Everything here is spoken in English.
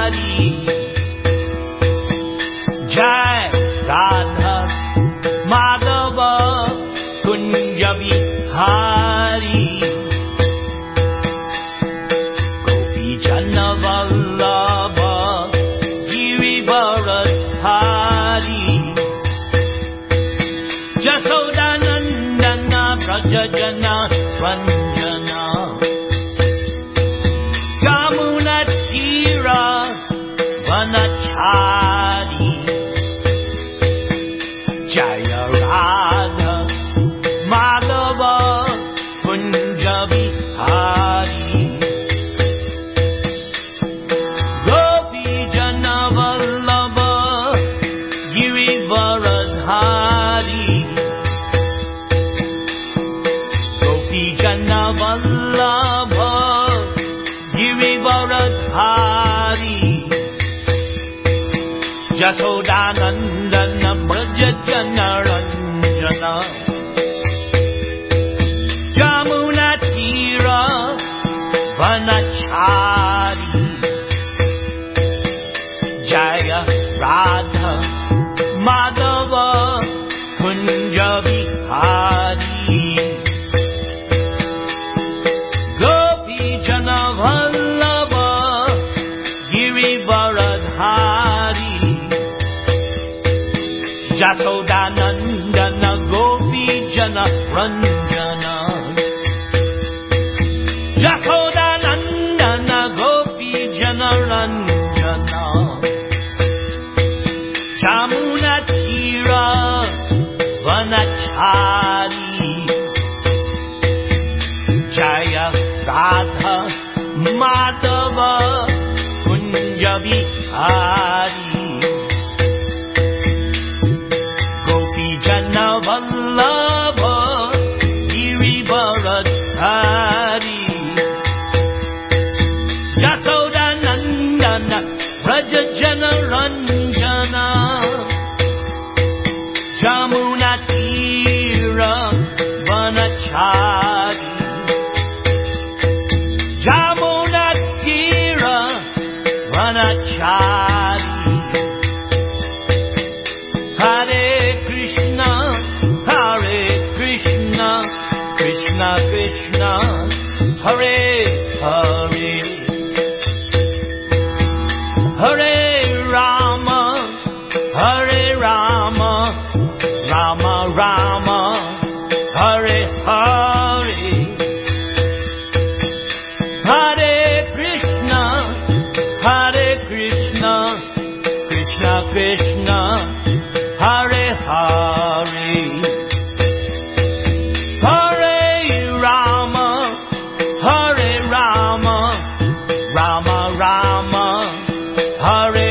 Jai Radha Madhava Kunja Bihari Gopi Jana Vallabha Girivaradhari Jasodanandana Brajajana Ranjana Yamuna Tira Vanachari Jaya Radha Madhava Kunja Bihari Gopi Jana Vallabha Girivaradhari Gopi Jana Vallabha Girivaradhari Jasodanandana Brajajana Ranjana Jamuna Tira Vanachari Jaya Radha Madhava Kunja Bihari Gopi Jana Vallabha Girivaradhari Jasodanandana Gopi Jana Ranjana Jasodanandana Gopi Jana Ranjana Jamuna Tira Vanachari Jaya Radha Madhava Kunja Bihari Jana Vallabha Girivaradhari Jasodanandana Brajajana Ranjana Jamuna Tira Vanachari Jamuna Tira Vanachari Hare Krishna, Krishna Krishna, Hare Hare, Hare Rama, Rama Rama, Hare Hare, Hare Krishna, Krishna Krishna, Hare Hare, Hare Rama, Rama Rama, Hare